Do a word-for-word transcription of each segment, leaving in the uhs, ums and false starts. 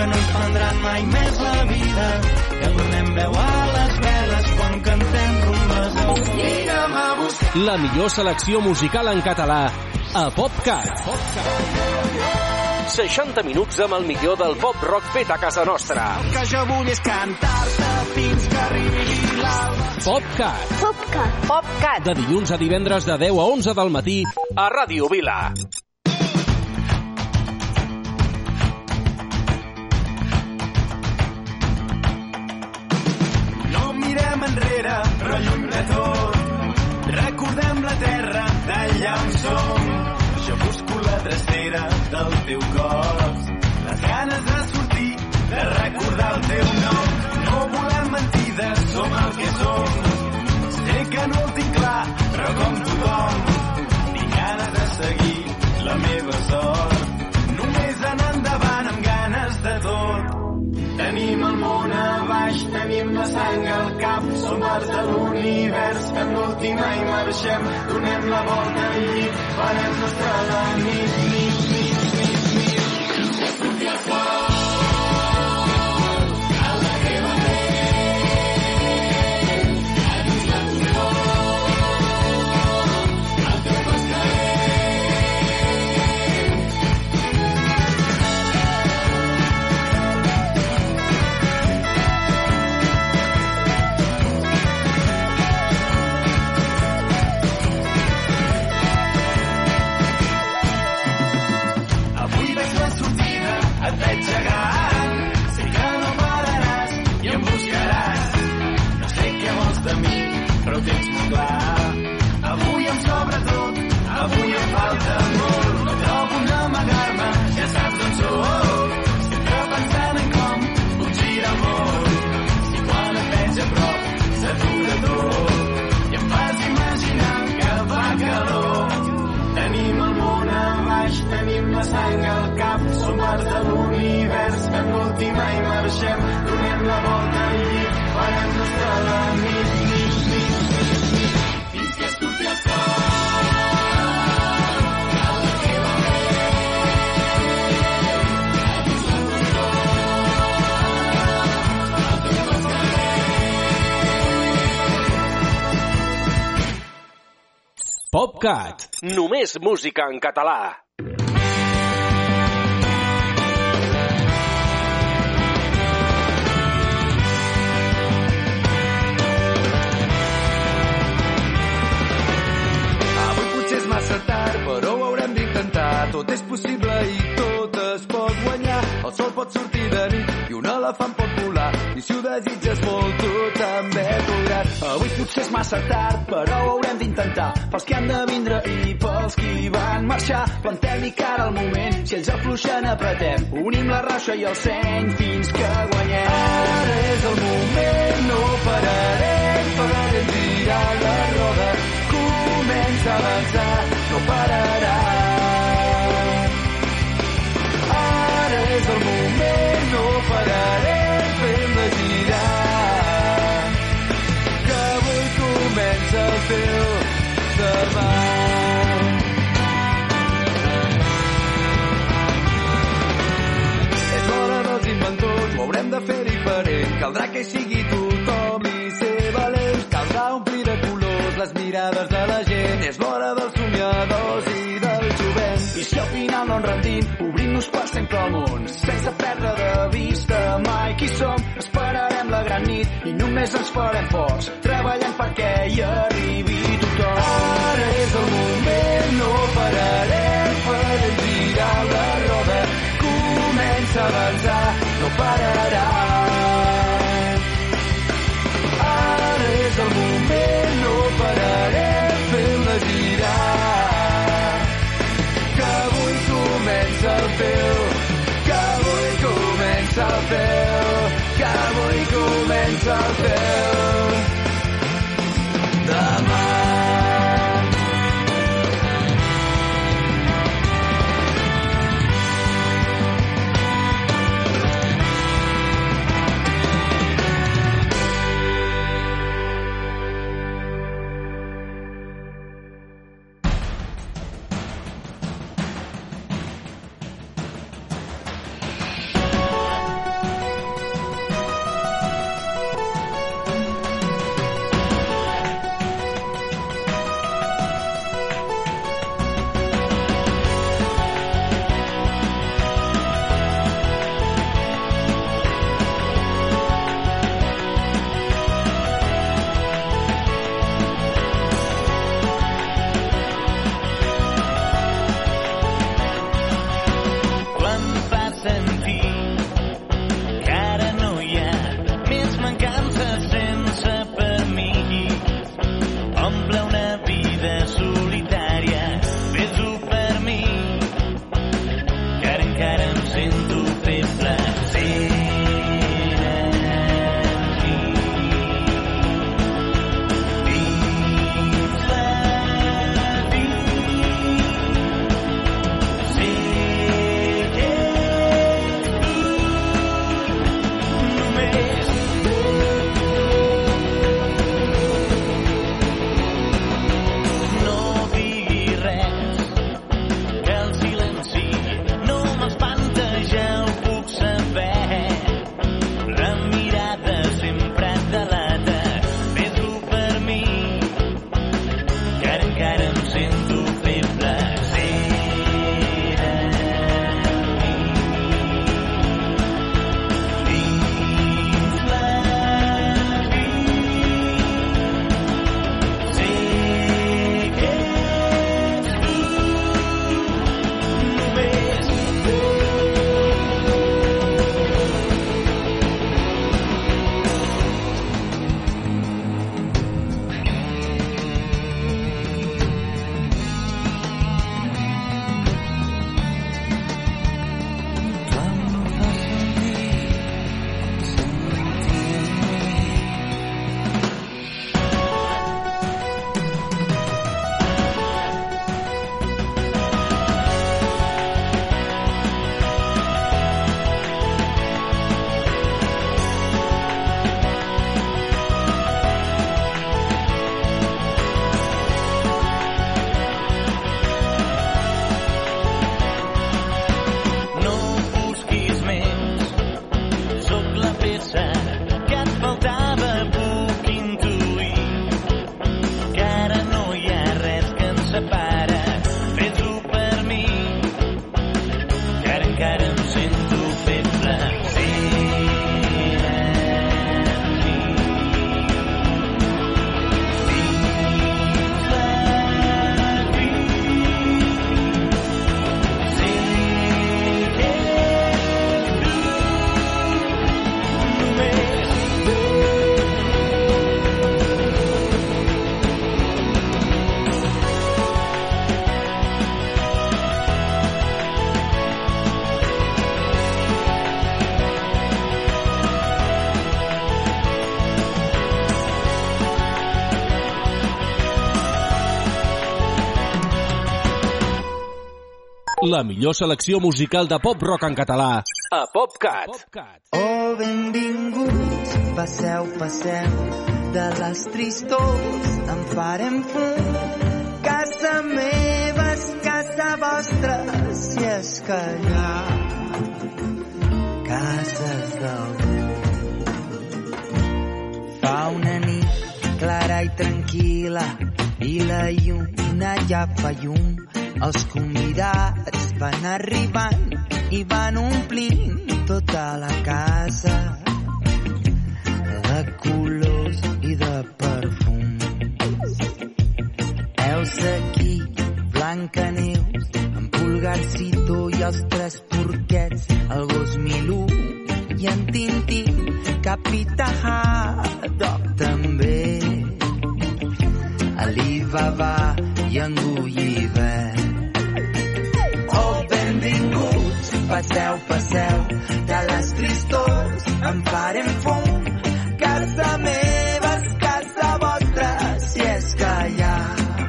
que no ens prendran mai més la vida, que donem veu a les veles quan cantem rumbes al Vina'm a buscar. La millor selecció musical en català a PopCat. seixanta minuts amb el millor del pop rock fet a casa nostra. El que jo vull és cantar-te fins que arribi l'alba. PopCat. PopCat. PopCat. De dilluns a divendres de deu a onze del matí a Ràdio Vila. No mirem enrere, però lluny de tot. Recordem la terra d'allà on som. Jo busco la drecera del teu cos, les ganes de sortir, de recordar el teu nom. No volem mentides, som el que som. Sé que no ho tinc clar, però com tothom, tinc ganes de seguir la meva sort. Només anar endavant amb ganes de tot. Tenim el món a baix, tenim la sang al cap, som parts de l'univers, en l'última hi marxem, donem la volta al llit, farem nostra la nit, nit, nit, nit, nit. Que surti el sol, a la teva ment, a dins la pudor, al teu cos calent. Et veig gegant, sé que no pararàs i em buscaràs. No sé què vols de mi, però ho tens molt clar. Avui em sobra tot, avui em falta molt. No trobo on amagar-me, ja saps on sóc. Sempre pensant en com puc girar el món. Si quan et veig a prop s'atura tot i em fas imaginar que fa calor. Tenim el món a baix, tenim la sang al cap, som parts de l'univers, en l'última hi marxem, donem la volta al llit, farem nostra la nit, nit, nit, nit, nit, fins que surti el sol, a la teva ment, a dins la pudor, al teu cos calent. PopCat. Només música en català. Massa tard, però ho haurem d'intentar. Tot és possible i tot es pot guanyar. El sol pot sortir de nit i un elefant pot volar. I si ho desitges molt, tu també podràs. Avui potser és massa tard, però ho haurem d'intentar. Pels que han de vindre i pels qui van marxar. Plantem-hi cara al moment, si ells afluixen apretem. Unim la raixa i el seny fins que guanyem. Ara és el moment, no pararem, farem girar la roda. Comença a avançar, no pararà. Ara és el moment, no pararem, fem-la girar. Que avui comença el teu demà. És l'hora dels inventors, ho haurem de fer diferent. Caldrà que hi sigui tothom i ser valents. Caldrà omplir de colors les mirades de la gent. És l'hora dels somiadors i del jovent. I si al final no ens rendim, obrim-nos per sempre al món, sense perdre de vista mai qui som. Esperarem la gran nit i només ens farem forts, treballant perquè hi arribi tothom. Ara és el moment, no pararem, farem girar la roda. Comença a avançar, no pararà. Ara és el moment, no pararem, fem-la girar. Que avui comença el teu, que avui comença el teu, que avui comença el teu demà. La millor selecció musical de pop-rock en català a PopCat. Oh, benvinguts, passeu, passeu, de les tristors en farem fum. Casa meva és casa vostra, si és que hi ha cases d'algú. Fa una nit clara i tranquil·la i la lluna ja fa llum. Els convidats van arribant i van omplint tota la casa de colors i de perfums. Elsa aquí, Blancaneus, en Pulgarcito i els tres porquets, el gos Milú i en Tintín, Capità Haddock també, Alibaba i en Gulliver. Oh, benvinguts, passeu, passeu, de les tristors en farem fum. Casa meva és casa vostra, si és que hi ha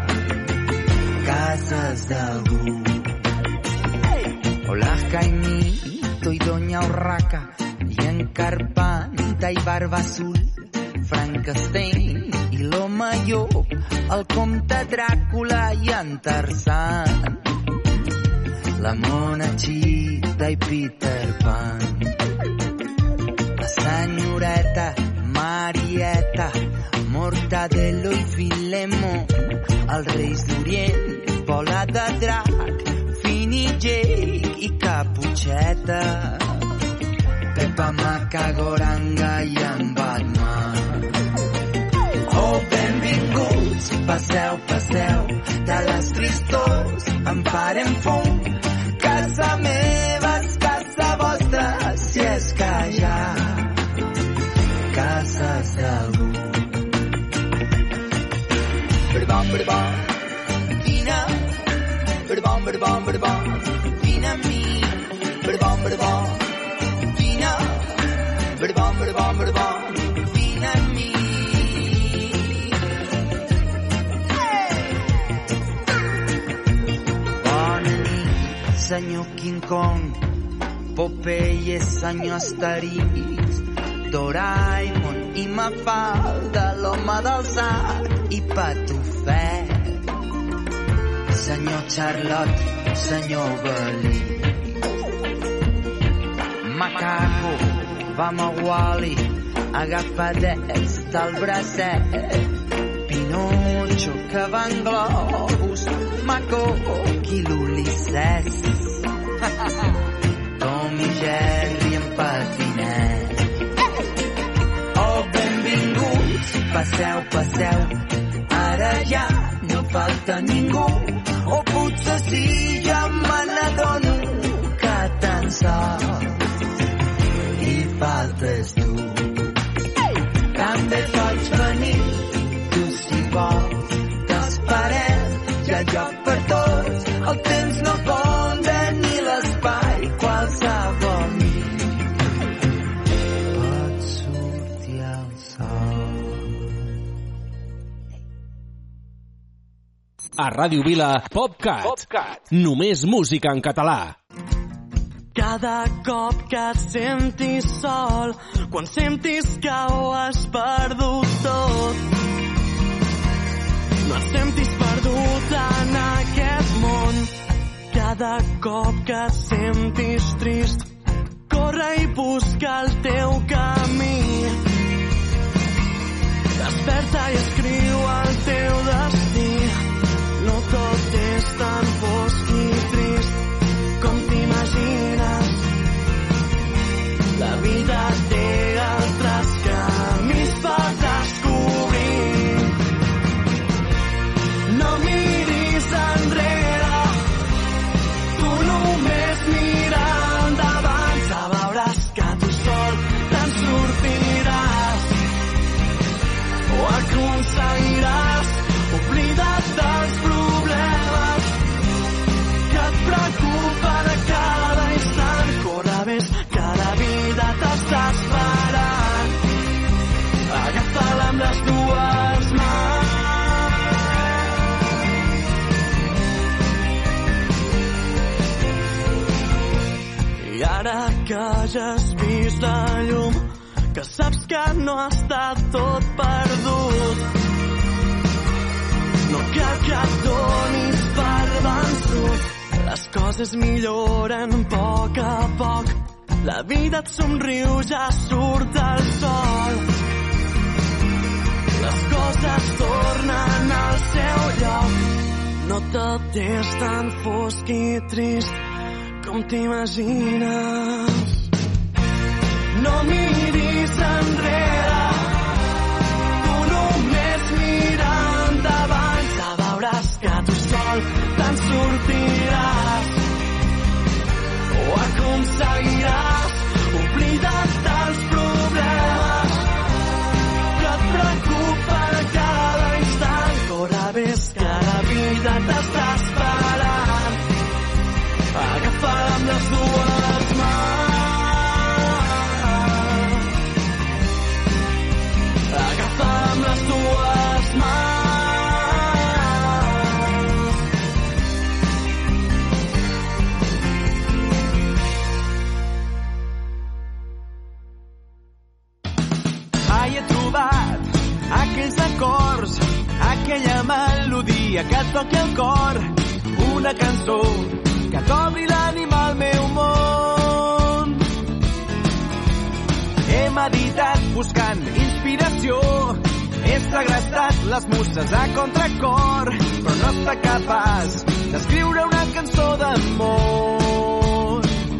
cases d'algú. Hola, Caimito i Doña Urraca, i en Carpanta i Barba Azul, Frankenstein i l'home llop, el comte Dràcula i en Tarzan, la Monachita i Peter Pan, la senyoreta Marieta, Mortadelo i Filemó, els reis d'Orient, Bola de Drac, Fini Jake i Caputxeta, Pepa Macagoranga i en Batman. Oh, benvinguts, passeu, passeu, de les tristors en farem fum. Casa meva és casa vostra, si és que hi ha cases d'algú. Berbom, berbom, vine, berbom, berbom, berbom, vine amb mi. Berbom, berbom, vine, berbom, berbom, berbom, vine amb mi. Senyor King Kong, Popeye, senyor Asterix, Doraemon i Mafalda, l'home del sac i Patufet, senyor Charlotte, senyor Belí, Macaco, vam a Wall-E, agafadets del bracet, Pinocho, que van globus, Macoc i l'Ulisses, Tom i Jerry en patinet. Oh, benvinguts, passeu, passeu, ara ja no falta ningú, o potser sí, ja me n'adono que tan sols hi faltes tu. També pots venir, tu si vols, t'esperem, hi ha lloc per tots, el temps no fonda ni l'espai, qualsevol nit pot sortir el sol. A Ràdio Vila, PopCat. PopCat. Només música en català. Cada cop que et sentis sol, quan sentis que ho has perdut tot, no et sentis perdut en aquest món. Cada cop que et sentis trist, corre i busca el teu camí. Desperta i escriu el teu destí. No tot és tan fosc i trist com t'imagines. La vida té altres camins per descobrir. No miris enrere, tu només mira endavant, ja veuràs que tu sol te'n sortiràs o aconseguiràs hagis vist la llum, que saps que no ha estat tot perdut. No cal que et donis per vençut, les coses milloren a poc a poc, la vida et somriu, ja surt el sol. Les coses tornen al seu lloc, no tot és tan fosc i trist com t'imagines. No miris enrere, tu només mira endavant, ja veuràs que tu sol te'n sortiràs. O aconseguiràs oblidar-te els problemes, però et preocupa cada instant. Corre, ves que la vida t'està esperant. Agafa'l amb les dues mans. Agafa'l amb les dues mans. Mai he trobat aquells acords, aquella melodia que et toqui el cor, una cançó que t'obri l'ànima al meu món. He meditat buscant inspiració, he segrestat les muses a contracor, però no està capaç d'escriure una cançó d'amor.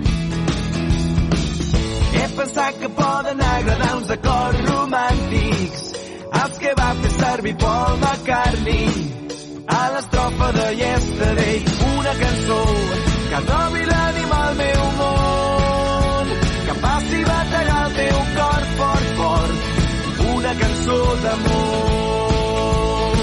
He pensat que poden agradar uns acords romàntics, els que va fer servir Paul McCartney a l'estrofa de Yesterday, una cançó que t'obri l'ànima al meu món, que faci bategar el teu cor fort, fort, una cançó d'amor.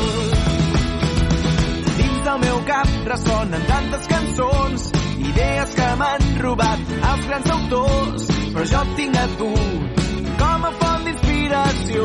Dins del meu cap ressonen tantes cançons, idees que m'han robat els grans autors, però jo et tinc a tu com a font d'inspiració.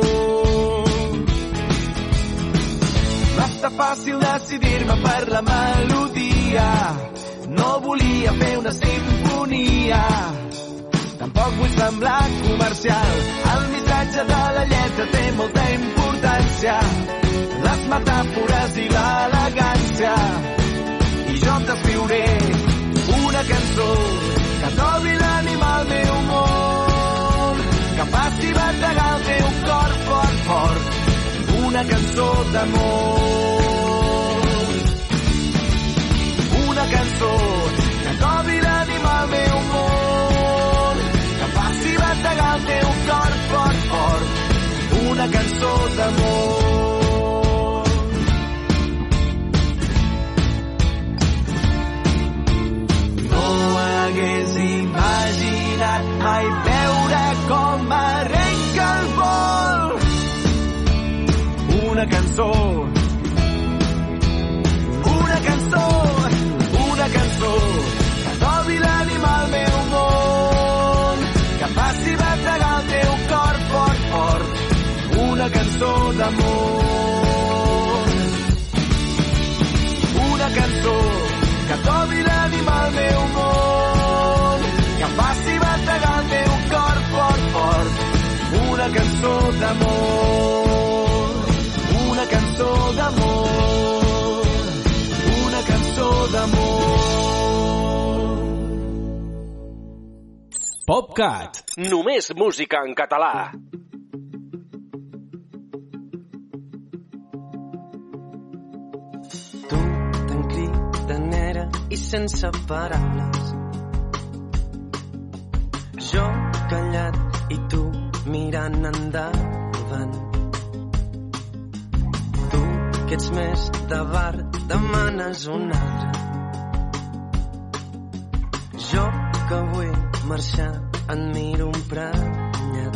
Va estar fàcil decidir-me per la melodia, no volia fer una simfonia, tampoc vull semblar comercial, el missatge de la lletra té molta importància, les metàfores i l'elegància, i jo t'escriuré una cançó que t'obri l'ànima al meu món, que faci bategar el teu cor fort, fort, una cançó d'amor. Una cançó que t'obri l'ànima al meu món, que faci bategar el teu cor fort, fort, una cançó d'amor. No hagués imaginat mai veure com arrenca el vol. Una cançó, una cançó, una cançó que t'obri l'ànima al meu món, que faci bategar el teu cor fort, fort, una cançó d'amor. Una cançó que t'obri l'ànima al meu món, que faci bategar el teu cor fort, fort, una cançó d'amor. Una cançó d'amor, una cançó d'amor. PopCat, només música en català. Tu tan cridanera i sense paraules, jo callat i tu mirant endavant. Que ets més de bar, demanes un altre. Jo que vull marxar et miro emprenyat.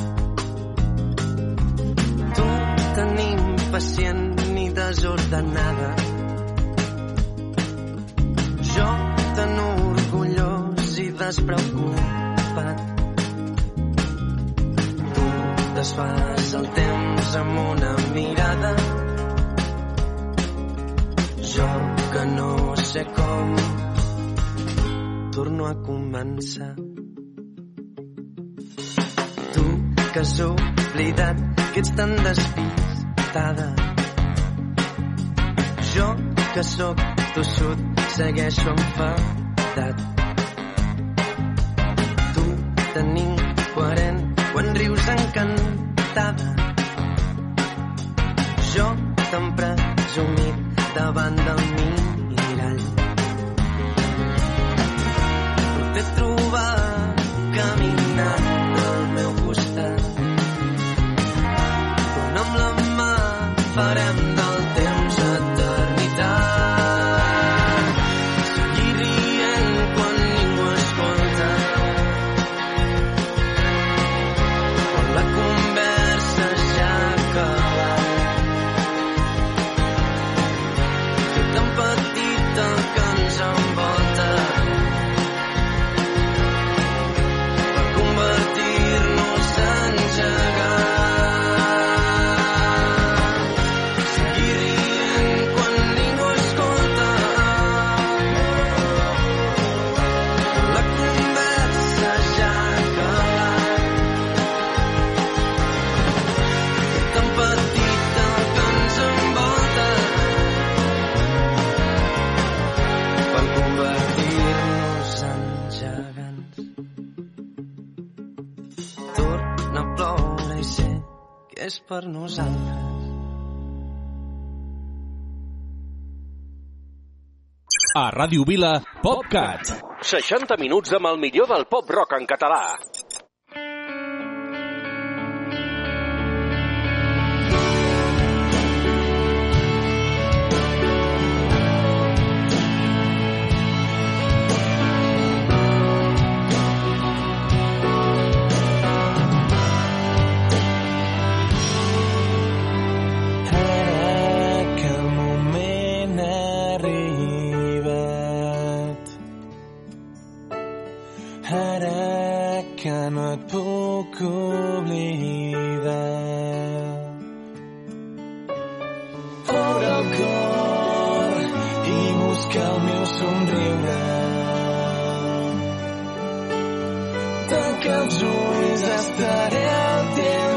Tu tan impacient ni desordenada, jo tan orgullós i despreocupat. Tu desfas el temps amb una mirada, jo que no sé com torno a començar. que has oblidat que ets tan despistada. Jo, que sóc tossut, segueixo enfadat. Tu, tan incoherent, quan rius encantada. Jo, tan presumit davant del mirall. T'he trobat caminant al meu costat, on amb la mà farem del temps eternitat. Seguir rient quan ningú escolta, quan la conversa ja ha acabat. Tot tan petit el que ens envolta, convertir-nos en gegants. Seguir rient quan ningú escolta, la conversa ja ha acabat. Tan petit el que ens envolta, per convertir-nos en gegants. Torna a ploure i sé que és per nosaltres. A Ràdio Vila, PopCat. seixanta minuts amb el millor del pop-rock en català. No et puc oblidar. Obre el cor i busca el meu somriure. Tanca els ulls, estaré al teu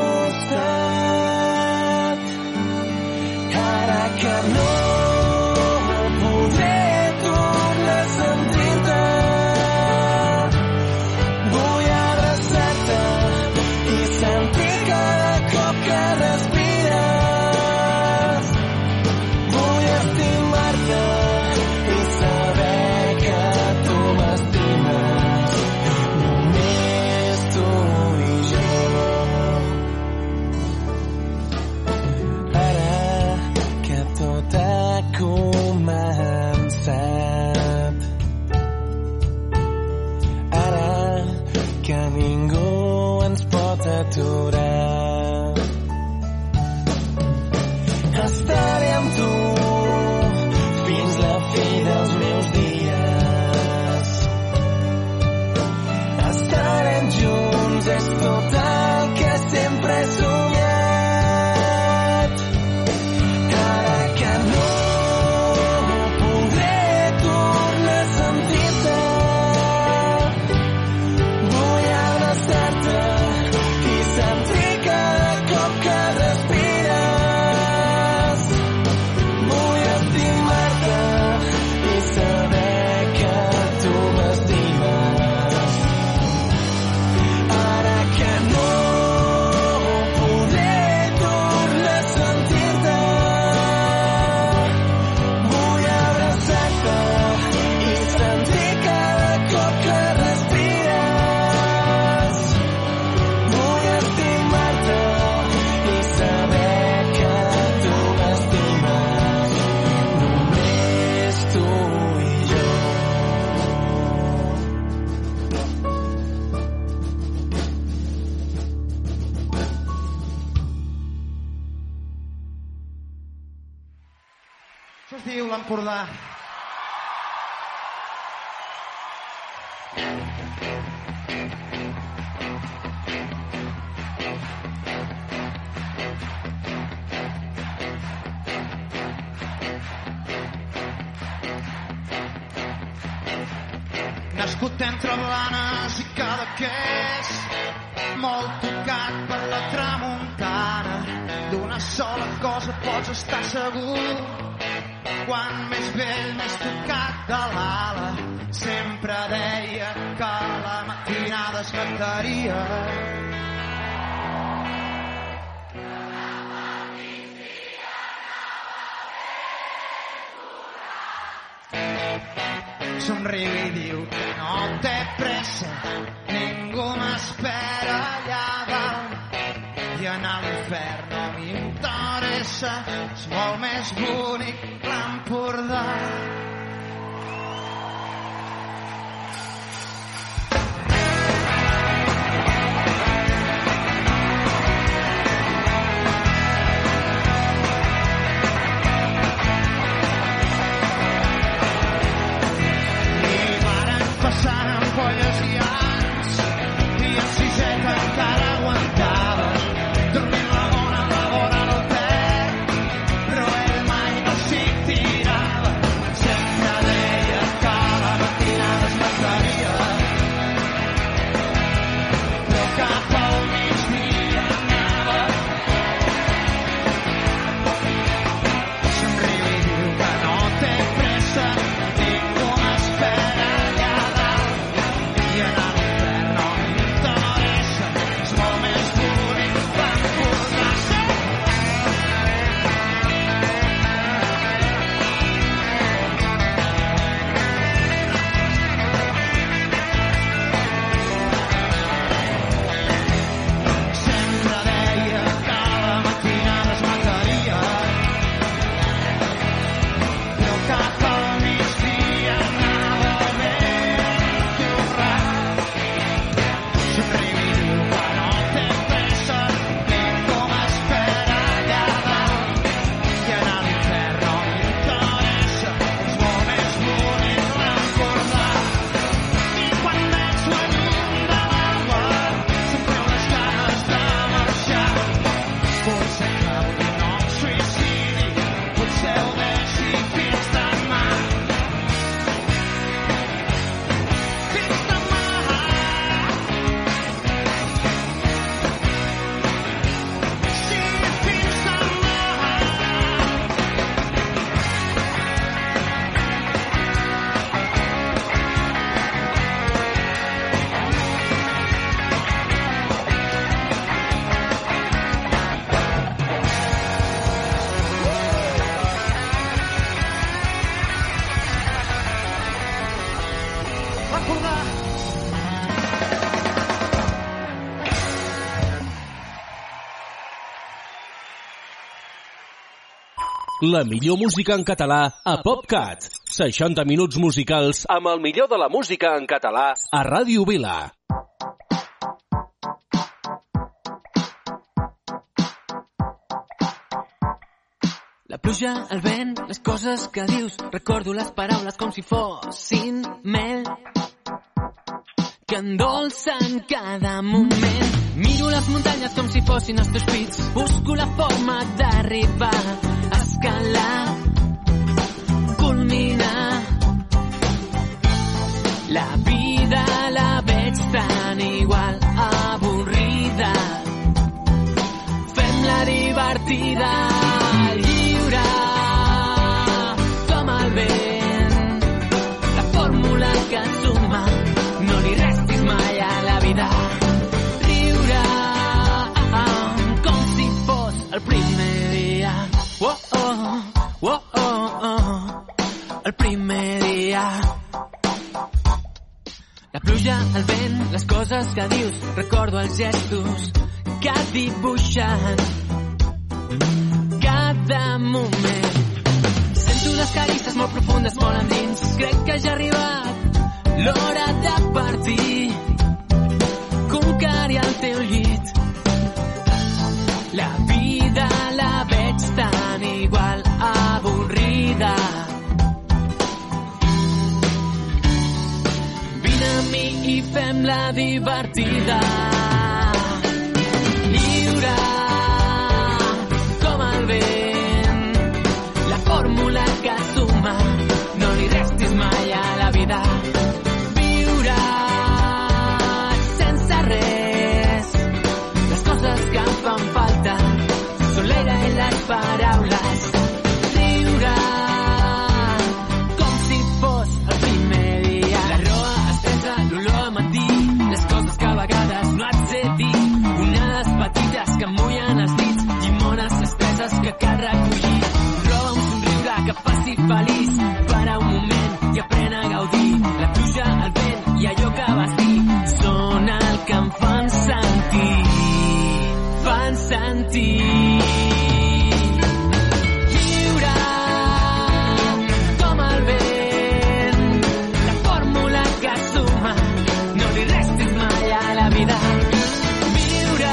costat. Ara que no podré tornar a sentir-te, sentir cada cop que respires. Vull estimar-te i saber que tu m'estimes. Només tu i jo. Ara que tot ha començat, ara que ningú ens pot aturar, estaré amb tu fins la fi dels meus dies. Estarem junts, és tot el que sempre he somiat. Ara que no podré tornar a sentir-te, vull abraçar-te i sentir cada cop que respires. Vull estimar-te i saber que tu m'estimes. Ara que no podré tornar a sentir-te, vull abraçar-te i sentir cada cop que respires. Vull estimar-te i saber que tu m'estimes. Només tu i jo. Això es diu l'Empordà. Nascut entre blanes i Cadaqués, molt tocat per la tramuntana. D'una sola cosa pots estar segur, quan més vell més tocat de l'ala. Sempre deia que la matinada es mataria. Somriu i diu que no té pressa, ningú m'espera allà dalt. I anar a l'infern no m'interessa, és molt més bonic l'Empordà. Passant ampolles i ants, i el siseta encara aguantava, dormint la bona a la vora del Ter, però ell mai no s'hi tirava. Sempre deia que la matinada es mataria, però cap al migdia anava. Somriu i diu que no té pressa, ningú m'espera. La millor música en català a PopCat. seixanta minuts musicals amb el millor de la música en català a Ràdio Vila. La pluja, el vent, les coses que dius, recordo les paraules com si fossin mel que endolcen cada moment. Miro les muntanyes com si fossin els teus pits, busco la forma d'arribar, escalar, culminar. La vida la veig tan igual, avorrida. Fem-la divertida, lliure, com el vent. La fórmula que suma, no li restis mai a la vida. Riure, com si fos el primer dia. Oh, oh, oh, oh, oh, el primer dia. La pluja, el vent, les coses que dius, recordo els gestos que dibuixen cada moment. Sento les carisses molt profundes, molt endins. Crec que ja ha arribat l'hora de partir, conquerir el teu llit. La vida la veig tan igual, avorrida. Vine a mi i fem-la divertida. Lliure, com el vent. La fórmula que suma, no li restis mai a la vida. Viure sense res, que faci feliç per a un moment i aprèn a gaudir. La pluja, el vent i allò que vas dir són el que em fan sentir, fan sentir. Lliure com el vent, la fórmula que suma, no li restis mai a la vida. Viure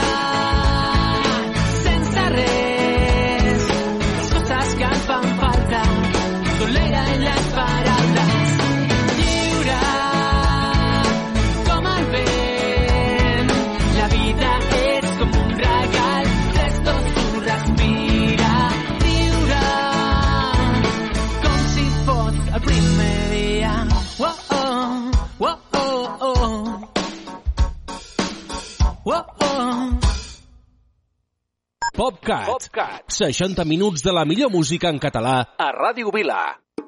sense res, les coses que em fan falta, tolera en les paraules. Lliure com el vent, la vida és com un regal, tres, dos, un, respira. Viure com si fos el primer dia. Oh, oh, oh, oh, oh. Oh, oh. PopCat. PopCat. seixanta minuts de la millor música en català a Ràdio Vila.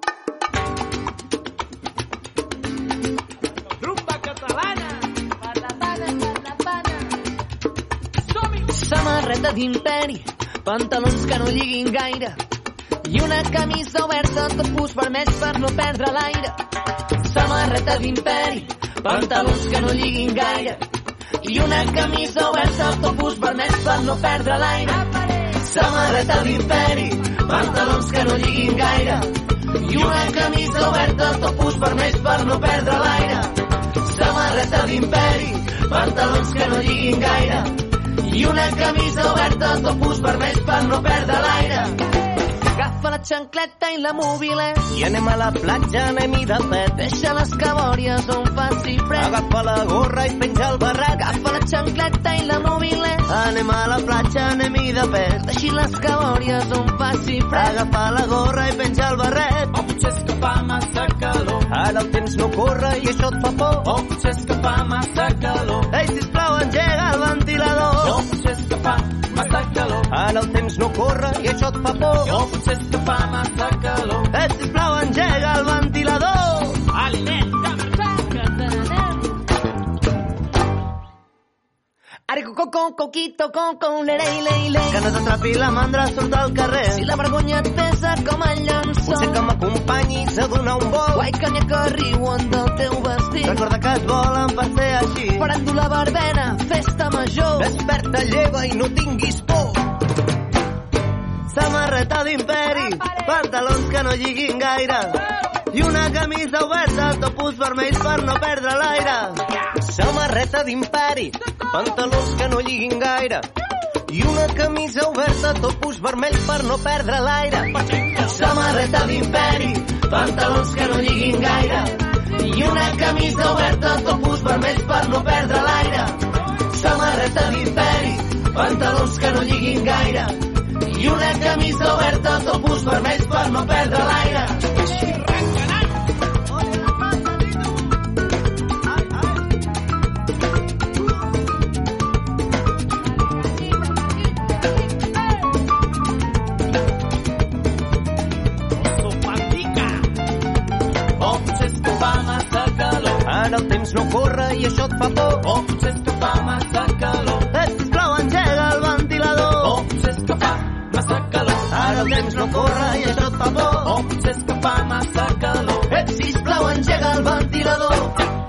Rumba catalana. Samarreta d'imperi, pantalons que no lliguin gaire i una camisa oberta, topus vermells per no perdre l'aire. Samarreta d'imperi, pantalons que no lliguin gaire i una camisa oberta, topus vermells per no perdre l'aire. Samarreta d'imperi, pantalons que no lliguin gaire i una camisa oberta, topus vermells per no perdre l'aire. Samarreta d'imperi, pantalons que no lliguin gaire i una camisa oberta, topus vermells per no perdre l'aire. Agafa la xancleta i la mobilet I anem a la platja, anem-hi de pet. deixa les cabòries on faci fred. Agafa la gorra i penja el barret. Agafa la xancleta i la mobilet Anem a la platja, anem-hi de pet. deixi les cabòries on faci fred. Agafa la gorra i penja el barret. O potser és que fa massa calor. Ara el temps no corre i això et fa por. O potser és que fa massa calor. Ei, sisplau, engega el ventilador. O potser és que fa massa calor. Ara el temps no corre i això et fa por. O potser és que fa massa calor. Ei, sisplau, engega el ventilador. Aliment de Are con con coquito con con le le le le. Que no t'atrapi la mandra, surt al carrer. Si la vergonya et pesa com el llençol, Potser que m'acompanyis a donar un vol. guai canya que riuen del teu vestit. Recorda que et volen per ser així. Per endur la verbena, festa major. Desperta, lleva i no tinguis por. Samarreta d'imperi, pantalons que no lliguin gaire i una camisa oberta, topus vermells per no perdre l'aire. Samarreta d'imperi, pantalons que no lliguin gaire i una camisa oberta, topus vermells per no perdre l'aire. Samarreta d'imperi, pantalons que no lliguin gaire i una camisa oberta, topus vermells per no perdre l'aire. Samarreta d'imperi, pantalons que no lliguin gaire i una camisa oberta, topus vermells per no perdre l'aire. Ara el temps no corre i això et fa por. O potser és que fa massa calor. Eh, sisplau, engega el ventilador. O potser és que fa massa calor. Ara el temps no corre i això et fa por. O potser és que fa massa calor. Eh, sisplau, engega el ventilador.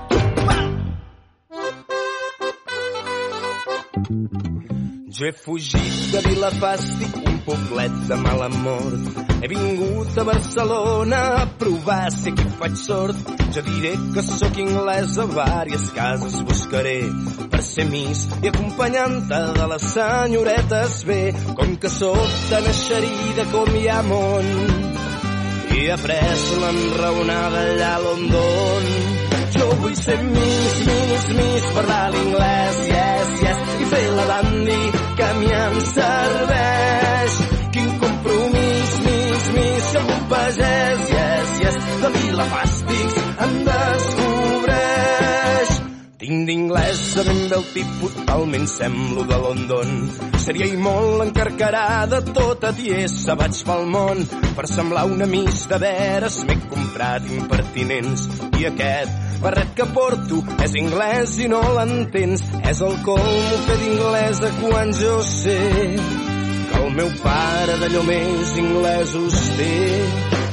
Jo he fugit de Vilafàstic, un poblet de mala mort. He vingut a Barcelona a provar si aquí faig sort. Jo diré que sóc anglès, a vàries cases buscaré per ser miss i acompanyant-te de les senyoretes bé. Com que sóc tan eixerida com hi ha món i he après l'enraonada allà a London. Jo vull ser miss, miss, miss, parlar l'inglès, yes, yes, i fer la dandy que a mi em serveix. Quin compromís, miss, miss, si algun pagès, yes, yes, de Vilafàstics em descobreix. Tinc d'inglès a ben bé el tipus, talment semblo de London. Seria i molt encarcarada, tota tiesa vaig pel món. Per semblar una miss de veres m'he comprat impertinents. I aquest barret que porto és anglès i no l'entens. És el colmo fer d'inglesa quan jo sé que el meu pare d'allò més inglesos té.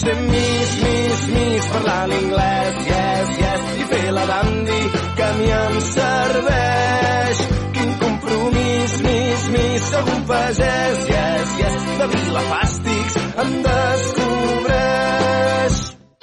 ser Miss, Miss, Miss, parlar l'inglès, yes, yes, i fer la dandy que a mi em serveix. Quin compromís, Miss, Miss, sóc un pagès, yes, yes, de Vilafàstics em descobreix.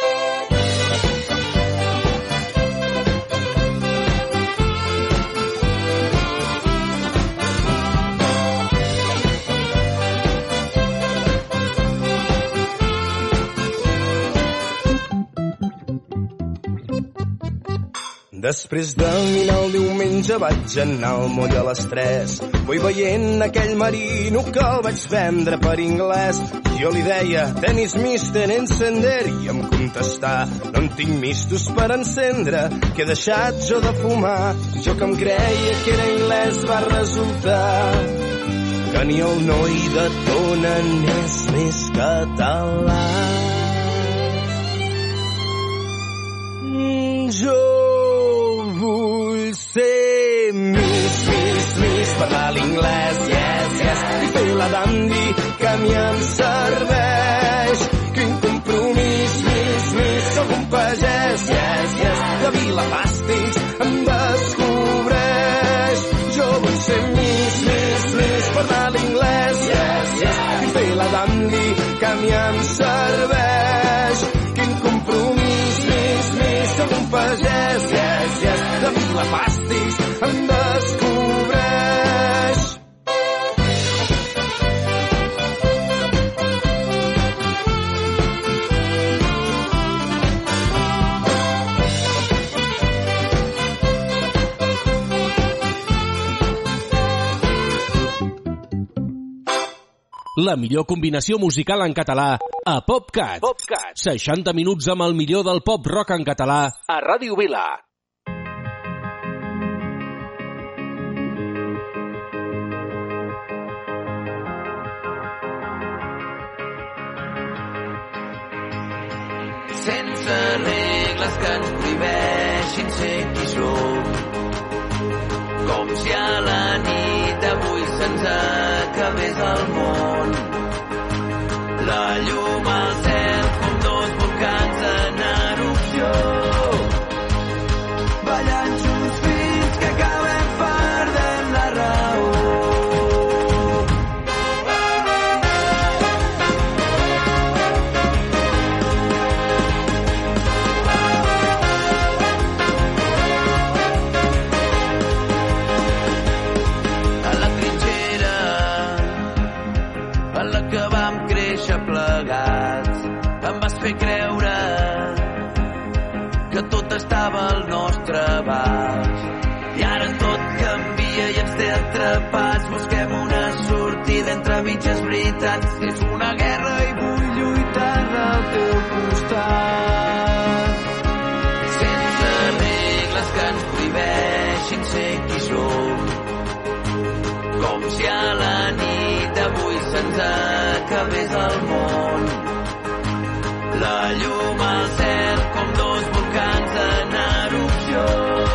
Després de dinar el diumenge vaig anar al moll a les tres. Vull veient aquell marino que el vaig vendre per anglès. Jo li deia, tenis mister encender, i em contestà, no en tinc mistos per encendre, que he deixat jo de fumar. Jo que em creia que era anglès va resultar que ni el noi de Tona n'és més català. Jo vull ser Miss, Miss, Miss, parlar l'inglès, yes, yes, i fer la dandy que a mi em serveix. Quin compromís, Miss, Miss, sóc un pagès, yes, yes, de Vilafàstics em descobreix. Jo vull ser Miss, Miss, Miss, parlar l'inglès, yes, yes, i fer la dandy que a mi em serveix. Quin compromís, Miss, Miss, sóc un pagès, yes, yes, de Vilafàstics em descobreix. La millor combinació musical en català a PopCat. PopCat. seixanta minuts amb el millor del pop rock en català a Ràdio Vila. Sense regles que ens prohibeixin ser qui som, com si a la nit d'avui se'ns acabés el món. La llum al cel com dos volcans en erupció, ballant junts fins que acabem perdent la raó. Fer creure que tot estava al nostre abast. I ara tot canvia i ens té atrapats. Busquem una sortida entre mitges veritats. És una guerra i vull lluitar al teu costat. Sense regles que ens prohibeixin ser qui som, com si a la nit d'avui se'ns acabés el món. La llum al cel com dos volcans en erupció,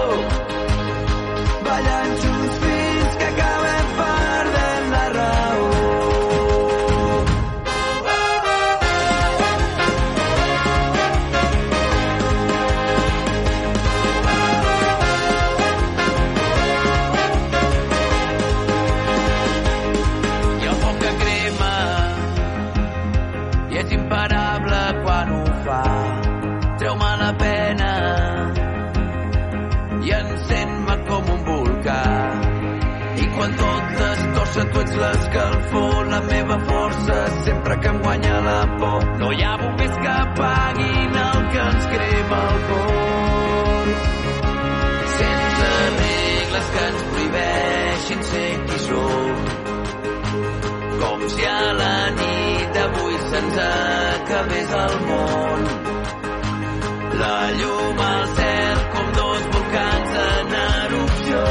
ballant junts fins que acabem perdent la raó. Hi ha foc que crema i és imparable quan ho fa. Treu-me la pena i encén-me com un volcà. I quan tot es torça tu ets l'escalfor, la meva força sempre que em guanya la por. No hi ha bombers que apaguin el que ens crema el cor. Sense regles que ens prohibeixin ser qui som, com si a la nit d'avui se'ns acabés el món. La llum al cel com dos volcans en erupció,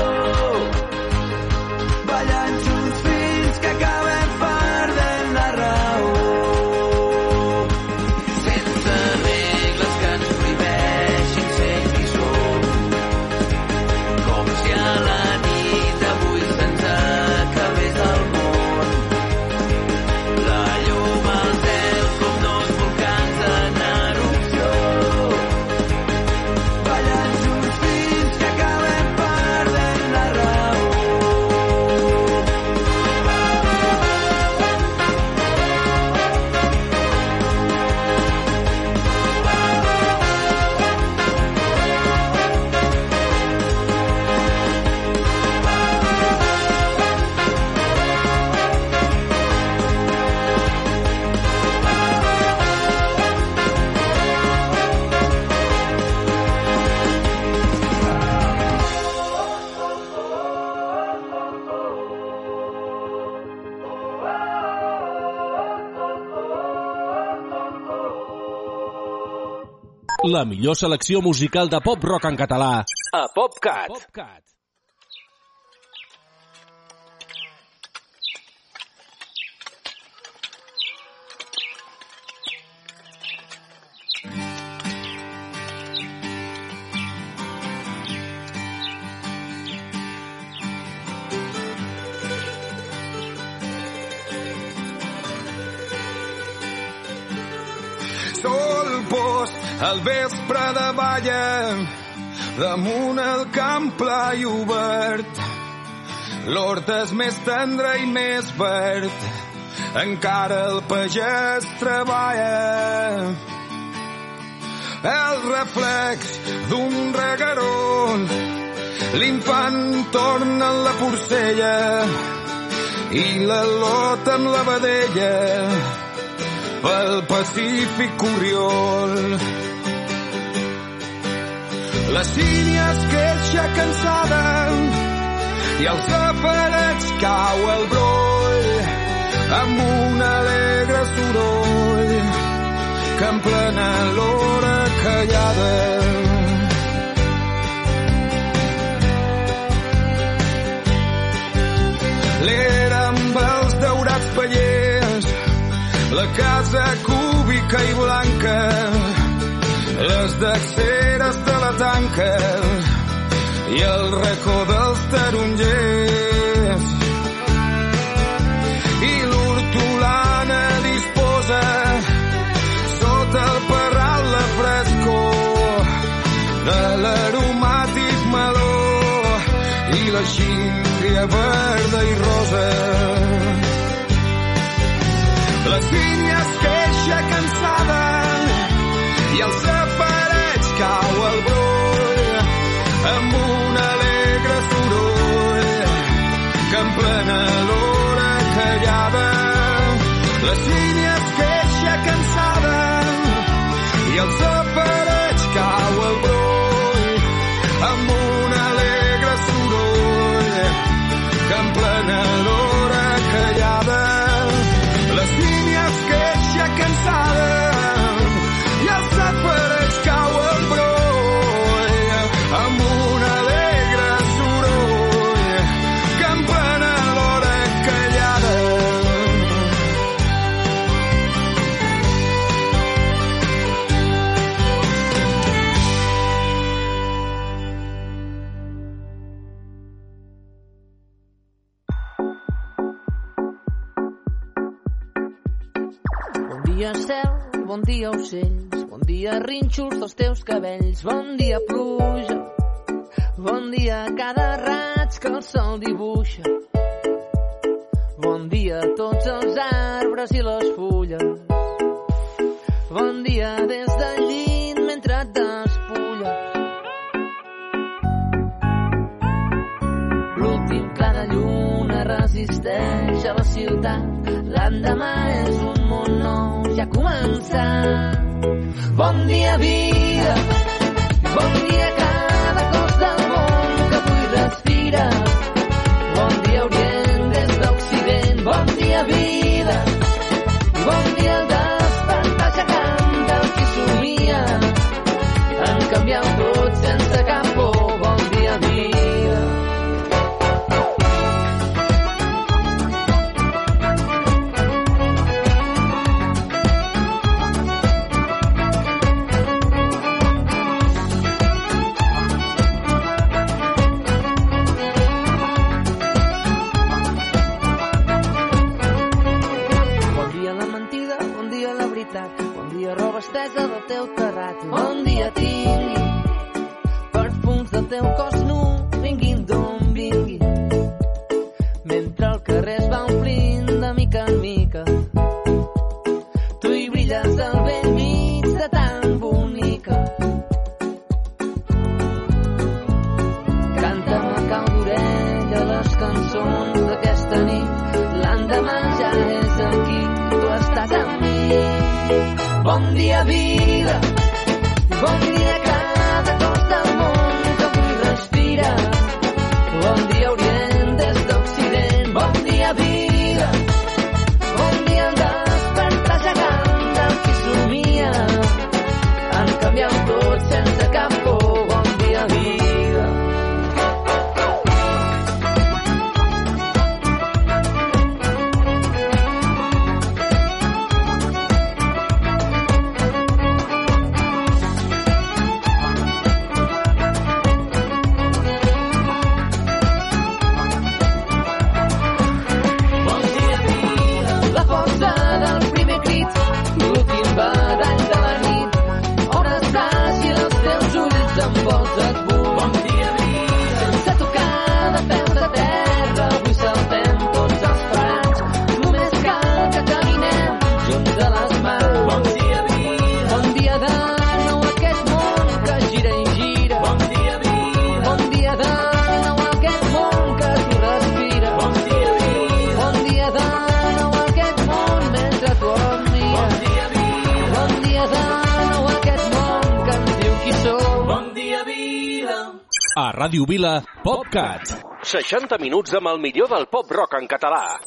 ballant junts fins que acabem perdent la raó. Sense regles que ens prohibeixin ser qui som, com si a la nit d'avui se'ns acabés el món. La llum al cel com dos volcans en La millor selecció musical de pop-rock en català a PopCat. PopCat. Sol post al vespre de balla, damunt el camp pla i obert. L'hort és més tendre i més verd, encara el pagès treballa. El reflex d'un regueró, l'infant torna en la porcella i la lot amb la vedella pel Pacífic Corriol. La sínia es queixa cansada i als aparells cau el broll amb un alegre soroll que en plena l'hora callada. L'era amb els daurats pallers, la casa cúbica i blanca, les dexeres de la tanca i el racó dels tarongers. I l'hortolana disposa sota el parral la frescor de l'aromàtic meló i la síndria verda i rosa. La sínia es queixa cansada i als aparells cau el broll amb un alegre soroll que en plena l'hora callada. La sínia es queixa cansada i als aparells cau el broll amb un alegre soroll que en plena l'hora callada. La sínia es queixa cansada i als aparells cau el broll amb un alegre soroll que en plena l'hora callada. Bon dia cel, bon dia ocells, bon dia rínxols dels teus cabells, bon dia pluja, bon dia cada raig que el sol dibuixa, bon dia a tots els arbres i les fulles, bon dia des del llit mentre et despulles. L'últim clar de lluna resisteix a la ciutat, l'endemà és un món nou, ja ha començat. Bon dia, vida, bon dia cada cos del món que avui respira. Bon dia, Orient des d'Occident, bon dia, vida, bon dia el despertar gegant del qui somia en canviar tot sense cap por. Bon dia, vida. Bon dia, roba estesa del teu terrat. Bon dia, tingui perfums del teu cos nu, vinguin d'on vingui, mentre el carrer es va omplint de mica en mica. Tu hi brilles al vell mig de tan bonica. Canta'm a cau d'orella les cançons d'aquesta nit. L'endemà ja és aquí, tu estàs amb mi. Bon dia, vida, bon dia cada cos del món que avui respira. Bon dia, Orient des d'Occident, bon dia, vida, bon dia el despertar gegant del qui somia en canviar un tot A Ràdio Vila, PopCat. seixanta minuts amb el millor del pop rock en català.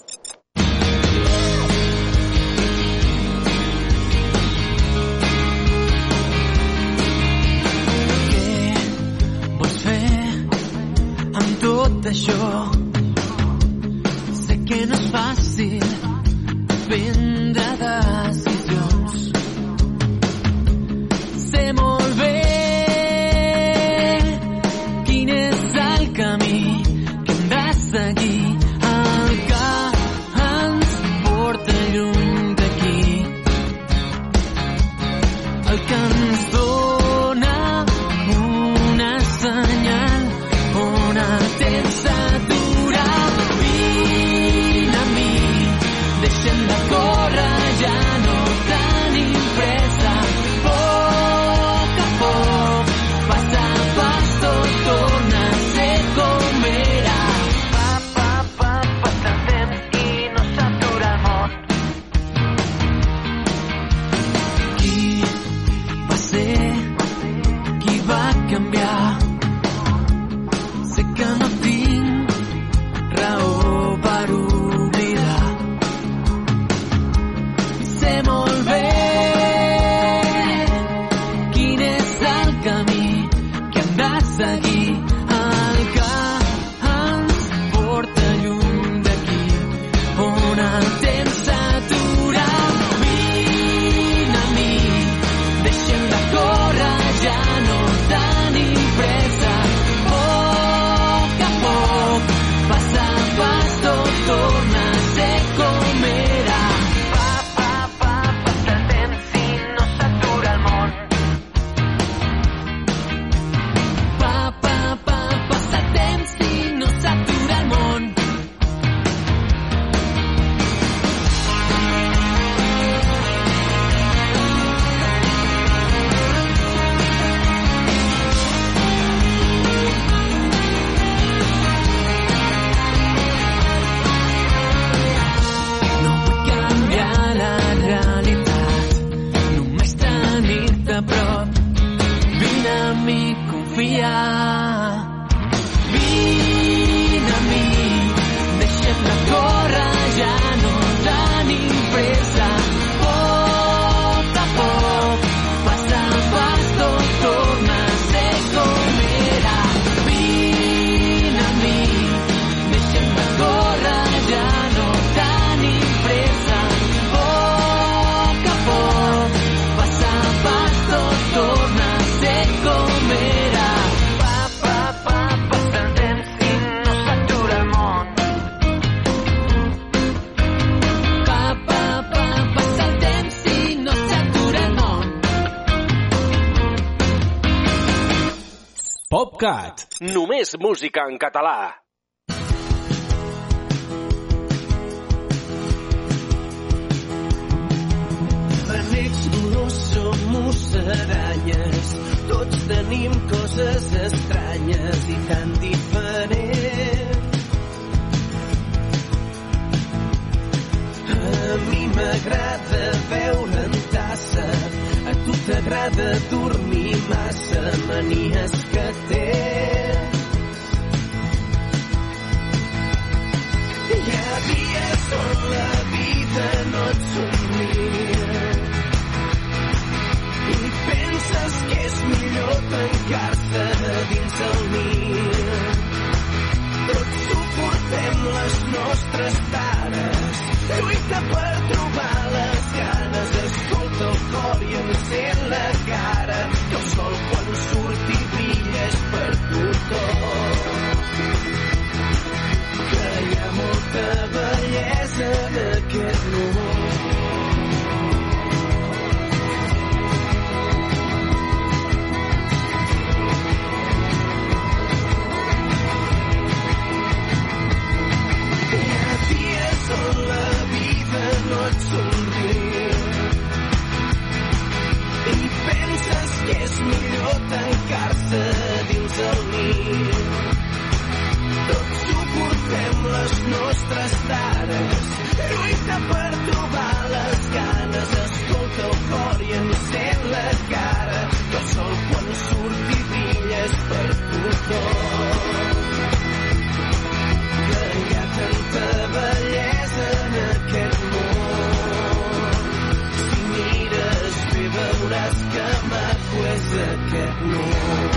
Què vols fer amb tot això? Sé que no és fàcil prendre decisions. Sé molt bé quin és el camí que hem de seguir, el que ens porta lluny d'aquí, el que ens dona una senyal on el temps s'atura. Vine a mi, deixem de córrer, ja no tenim pressa. Poc a poc, pas a pas, tot torna a ser com era. Pa, pa, pa, passa el temps i no s'atura el món. Qui va ser? Qui va canviar? Sé que no tinc raó per oblidar. Sé molt bé quin és el camí que hem de seguir, el que ens porta lluny d'aquí, on el temps s'atura. Vine a mi, deixem de córrer, ja no tenim pressa. Poc a poc, pas a pas, tot torna a ser com era. Pa, pa, pa, passa el temps i no s'atura el món. Pa, pa, pa, passa el temps i no s'atura el món. No vull canviar la realitat, només tenir-te a prop. Vine a mi, confia. Vine a mi, deixem de córrer, ja no tenim pressa. Poc a poc, pas a pas, tot torna a ser com era. Vine a mi, deixem de córrer, ja no tenim pressa. Poc a poc, pas a pas, tot torna a ser com era. Pa, pa, pa, passa el temps i no s'atura el món. Pa, pa, pa, passa el temps i no s'atura el món. PopCat. Només música en català. Benecs, dolors, som musaranyes. Tots tenim coses estranyes i tan diferents. A mi m'agrada beure en tassa, a tu t'agrada dormir massa, manies que tens. Hi ha dies on la vida no et somria i penses que és millor tancar-se dins el niu. Tots suportem les nostres tares, lluita per trobar les ganes, escolta el cor i encén la cara, que el sol quan surt i brilla és per tothom. Que hi ha molta bellesa en aquest món. Hi ha dies on la vida no et somriu i penses que és millor tancar-se dins el niu. Tots suportem les nostres tares, lluita per trobar les ganes, escolta el cor i encén la cara, que el sol quan surt i brilla és per tothom. veuràs que maco és aquest món.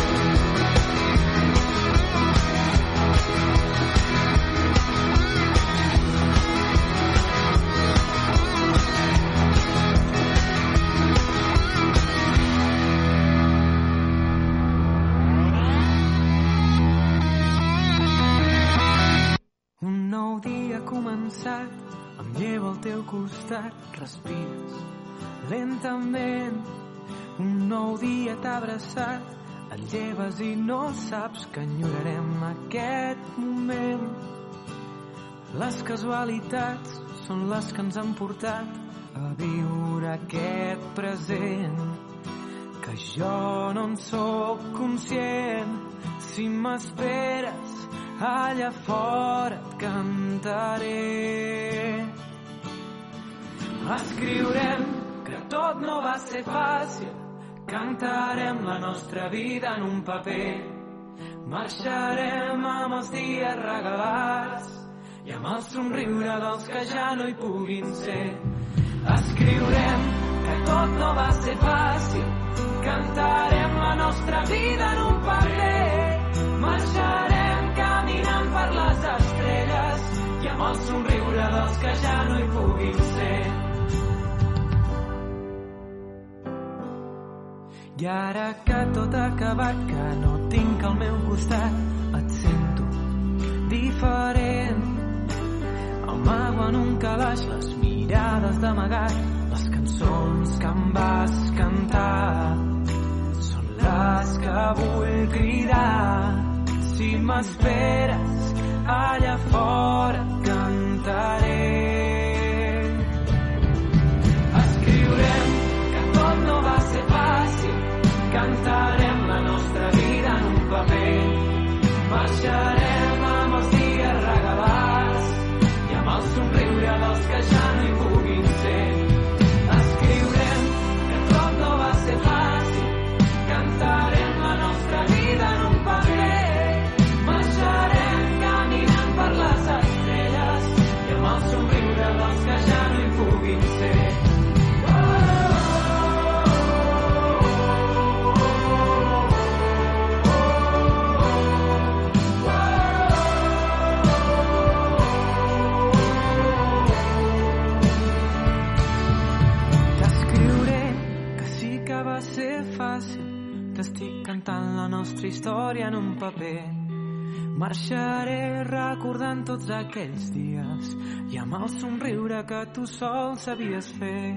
Un nou dia ha començat, em llevo al teu costat, respires lentament. Un nou dia t'ha abraçat, et lleves i no saps que enyorarem aquest moment. Les casualitats són les que ens han portat a viure aquest present, que jo no en sóc conscient. Si m'esperes allà fora et cantaré. Escriurem que tot no va ser fàcil, cantarem la nostra vida en un paper. Marxarem amb els dies regalats i amb el somriure dels que ja no hi puguin ser. Escriurem que tot no va ser fàcil, cantarem la nostra vida en un paper. Marxarem caminant per les estrelles i amb el somriure dels que ja no hi puguin ser. I ara que tot ha acabat, que no tinc al meu costat, et sento diferent. Amago en un calaix les mirades d'amagat, les cançons que em vas cantar són les que vull cridar. Si m'esperes allà fora et cantaré. Escriurem que tot no va ser fàcil, cantarem la nostra vida en un paper. Marxarem amb els dies regalats i amb el somriure dels que ja no hi puguin ser. Escriurem que tot no va ser fàcil, cantarem la nostra vida en un paper. Marxarem caminant per les estrelles i amb el somriure dels que ja no hi puguin ser. Va ser fàcil, t'estic cantant la nostra història en un paper. Marxaré recordant tots aquells dies i amb el somriure que tu sol sabies fer.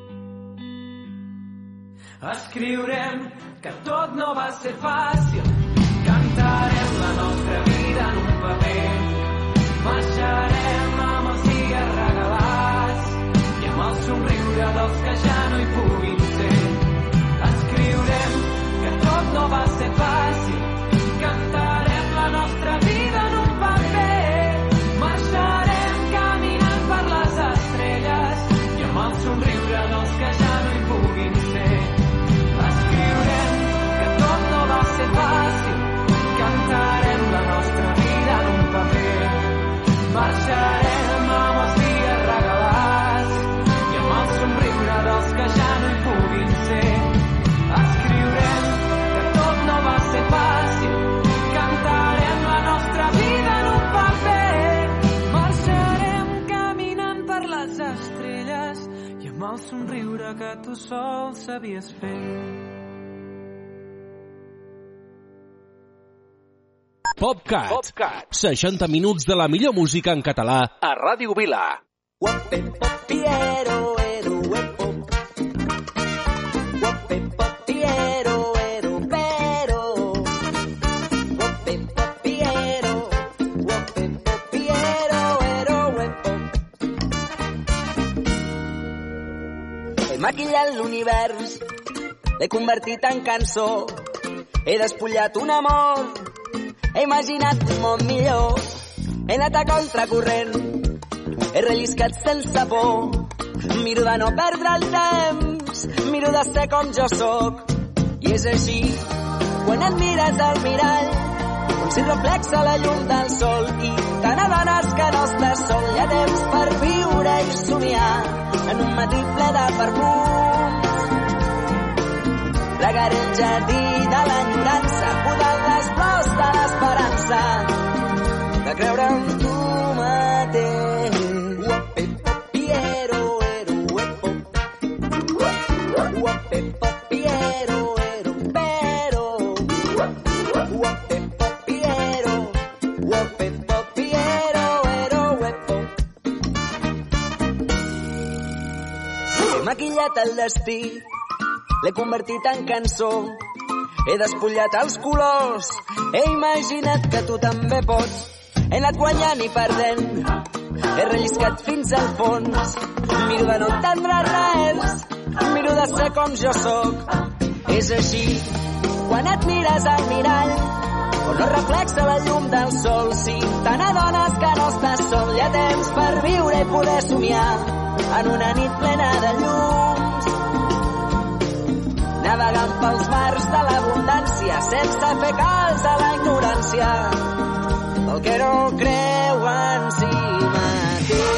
Escriurem que tot no va ser fàcil, cantarem la nostra vida en un paper. Marxarem amb els dies regalats i amb el somriure dels que ja no hi puguin ser. Escriurem que tot no va ser fàcil, cantarem la nostra vida en un paper. Marxarem caminant per les estrelles i amb el somriure dels que ja no hi puguin ser. Escriurem que tot no va ser fàcil, cantarem la nostra vida en un paper. Marxarem amb els dies regalats i amb el somriure dels que ja no hi puguin ser. Escriurem que tot no va ser fàcil, cantarem la nostra vida en un paper. Marxarem caminant per les estrelles i amb el somriure que tu sol sabies fer. PopCat. PopCat. seixanta minuts de la millor música en català a Ràdio Vila. He maquillat l'univers, l'he convertit en cançó, he despullat un amor, he imaginat un món millor, he anat a contracorrent, he relliscat sense por, miro de no perdre el temps, miro de ser com jo sóc. I és així, quan et mires al mirall, com si reflexa la llum del sol i te n'adones que no estàs sol. Hi ha temps per viure i somiar en un matí ple de perfums. regaré el jardí de l'enyorança, podant les flors de l'esperança, de creure en tu mateix. Piero, ero, epo. Uapepo, Piero, ero, pero. Uapepo, Piero. Uapepo, Piero, ero, epo. He maquillat el destí, l'he convertit en cançó, he despullat els colors, he imaginat que tu també pots. He anat guanyant i perdent, he relliscat fins al fons. Miro de no entendre res, miro de ser com jo sóc. És així, quan et mires al mirall, on no reflexa la llum del sol. Si te n'adones que no estàs sol, hi ha temps per viure i poder somiar en una nit plena de llums. Navegant pels mars de l'abundància, sense fer cas a la ignorància, el que no creu en si mateix.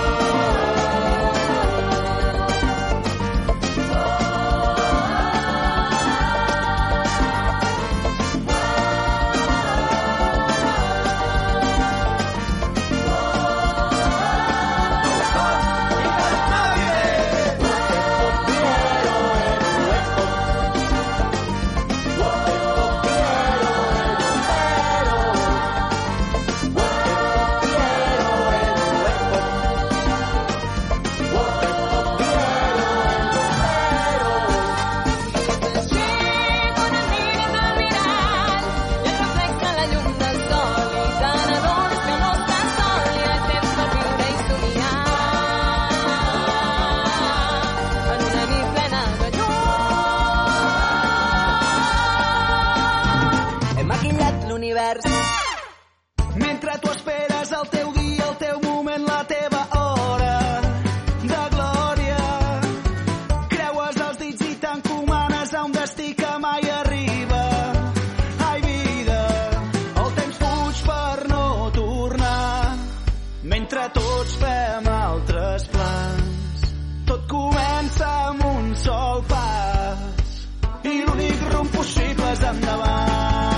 Mentre tu esperes el teu dia, el teu moment, la teva hora de glòria, creues els dits i t'encomanes a un destí que mai arriba. Ai, vida, el temps fuig per no tornar, mentre tots fem altres plans. Tot comença amb un sol pas i l'únic rumb possible és endavant.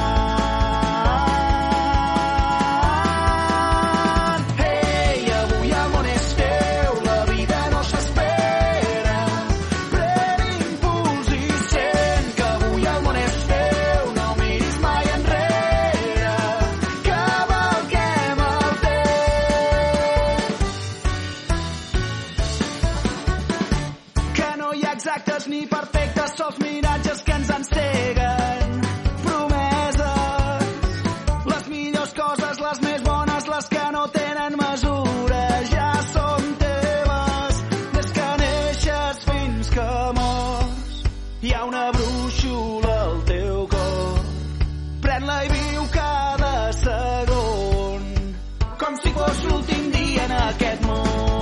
Ni perfectes, sols miratges que ens enceguen. Promeses, les millors coses, les més bones, les que no tenen mesura, ja són teves. Des que neixes fins que mors, hi ha una brúixola al teu cor. Pren-la i viu cada segon, com si fos l'últim dia en aquest món.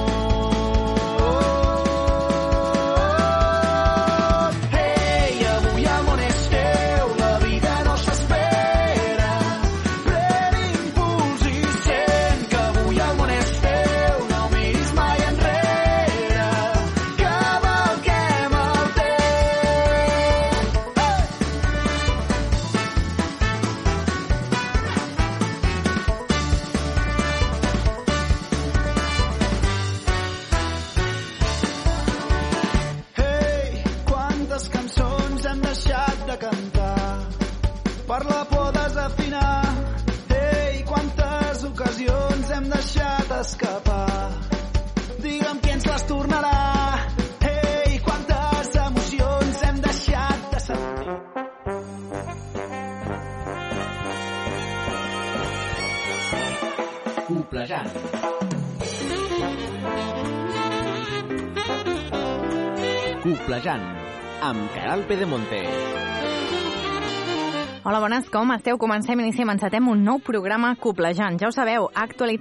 Per la por desafinar. Ei, quantes ocasions hem deixat escapar. Digue'm qui ens les tornarà. Ei, quantes emocions hem deixat de sentir. Coplejant. Coplejant, amb Caral Pedemonte. Hola, bones, com esteu? Comencem, iniciem, encetem un nou programa Coplejant. Ja ho sabeu, actualitat